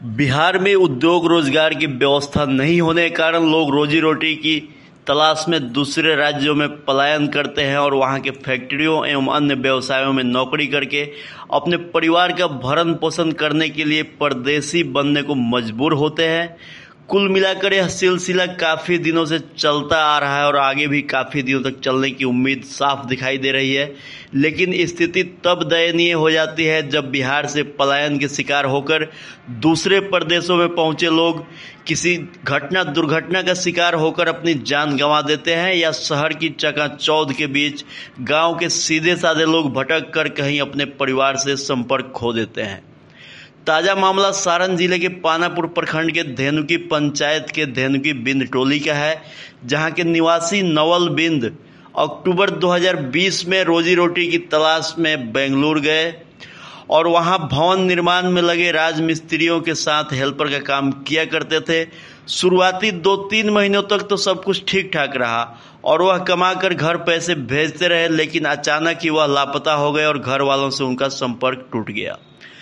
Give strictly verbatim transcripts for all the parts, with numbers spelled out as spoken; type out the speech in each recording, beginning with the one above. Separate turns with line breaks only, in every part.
बिहार में उद्योग रोजगार की व्यवस्था नहीं होने के कारण लोग रोजी रोटी की तलाश में दूसरे राज्यों में पलायन करते हैं और वहां के फैक्ट्रियों एवं अन्य व्यवसायों में नौकरी करके अपने परिवार का भरण पोषण करने के लिए परदेशी बनने को मजबूर होते हैं। कुल मिलाकर यह सिलसिला काफ़ी दिनों से चलता आ रहा है और आगे भी काफ़ी दिनों तक चलने की उम्मीद साफ दिखाई दे रही है। लेकिन स्थिति तब दयनीय हो जाती है जब बिहार से पलायन के शिकार होकर दूसरे प्रदेशों में पहुंचे लोग किसी घटना दुर्घटना का शिकार होकर अपनी जान गंवा देते हैं या शहर की चकाचौंध के बीच गांव के सीधे साधे लोग भटक कर कहीं अपने परिवार से संपर्क खो देते हैं। ताजा मामला सारण जिले के पानापुर प्रखंड के धेनुकी पंचायत के धेनुकी बिंद टोली का है, जहां के निवासी नवल बिंद अक्टूबर दो हज़ार बीस में रोजी रोटी की तलाश में बेंगलुरु गए और वहां भवन निर्माण में लगे राजमिस्त्रियों के साथ हेल्पर का काम किया करते थे। शुरुआती दो तीन महीनों तक तो सब कुछ ठीक ठाक रहा और वह कमाकर घर पैसे भेजते रहे, लेकिन अचानक ही वह लापता हो गए और घर वालों से उनका संपर्क टूट गया।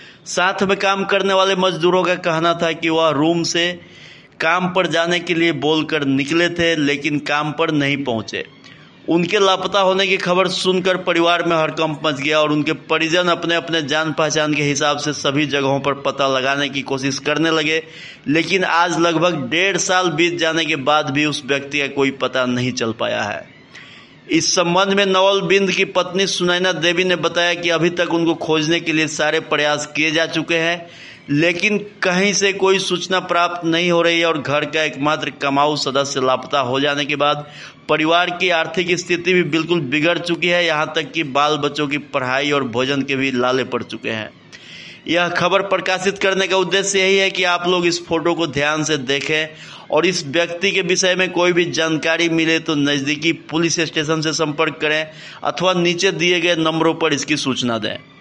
साथ में काम करने वाले मजदूरों का कहना था कि वह रूम से काम पर जाने के लिए बोलकर निकले थे, लेकिन काम पर नहीं पहुंचे। उनके लापता होने की खबर सुनकर परिवार में हड़कंप मच गया और उनके परिजन अपने अपने जान पहचान के हिसाब से सभी जगहों पर पता लगाने की कोशिश करने लगे, लेकिन आज लगभग डेढ़ साल बीत जाने के बाद भी उस व्यक्ति का कोई पता नहीं चल पाया है। इस संबंध में नवल बिंद की पत्नी सुनैना देवी ने बताया कि अभी तक उनको खोजने के लिए सारे प्रयास किए जा चुके हैं, लेकिन कहीं से कोई सूचना प्राप्त नहीं हो रही है और घर का एकमात्र कमाऊ सदस्य लापता हो जाने के बाद परिवार की आर्थिक स्थिति भी बिल्कुल बिगड़ चुकी है। यहाँ तक कि बाल बच्चों की पढ़ाई और भोजन के भी लाले पड़ चुके हैं। यह खबर प्रकाशित करने का उद्देश्य यही है कि आप लोग इस फोटो को ध्यान से देखें और इस व्यक्ति के विषय में कोई भी जानकारी मिले तो नज़दीकी पुलिस स्टेशन से संपर्क करें अथवा नीचे दिए गए नंबरों पर इसकी सूचना दें।